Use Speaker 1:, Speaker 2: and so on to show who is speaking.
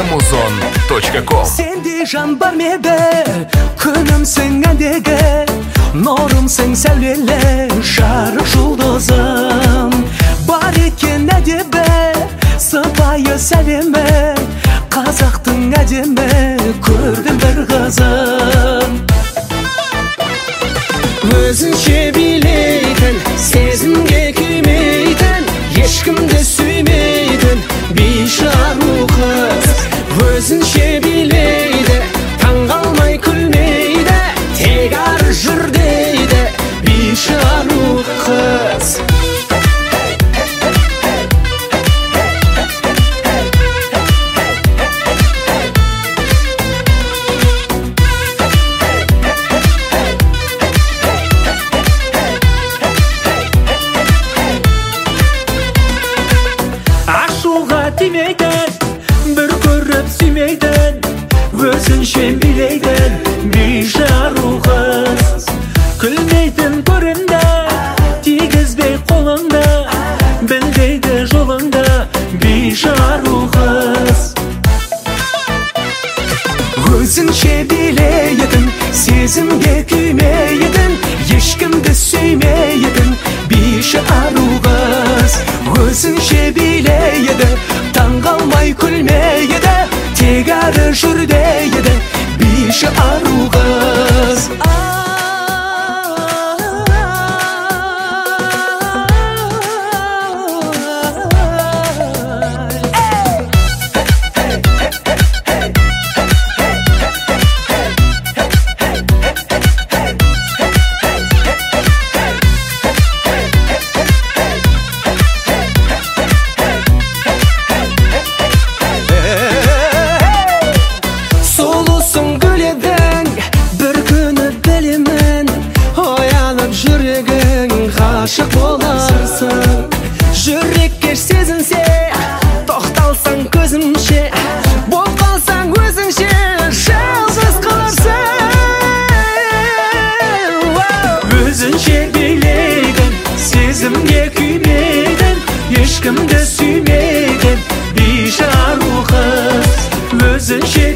Speaker 1: amazon.com.
Speaker 2: Sende can var mı be? Күнімсің әндегі, нұрымсың сәулелі жарық жұлдызым. Бар екен әдебі, сыпайы сәлемі, қазақтың әдемі, көрдім бір қызын. Өзінше билейтін, сезімге күймейтін, ешкімді сүймейтін бейшару қыз. Өзінше билейді, таңғалмай күлмейді, тек ары жүр дейді бейшару қыз. Демейтін, бір көріп сүймейтін, өзінше билейтін бейшару қыз. Күлмейтін көрінді, тигізбей қолыңды, білдейді жолыңды бейшару қыз. Өзінше билейтін, сезімге күймейтін, ешкімді сүймейтін бейшару қыз. Өзінше билейді, таңғалмай күлмейді, тек ары жүр дейді бейшару қыз. Ғашық боларсың, жүрекке сезінсе, тоқталсаң көзімше, болып қалсаң өзіңше, жалғыз қаларсың. Өзінше билейтін, сезімге күймейтін, ешкімді сүймейтін бейшару қыз. Өзінше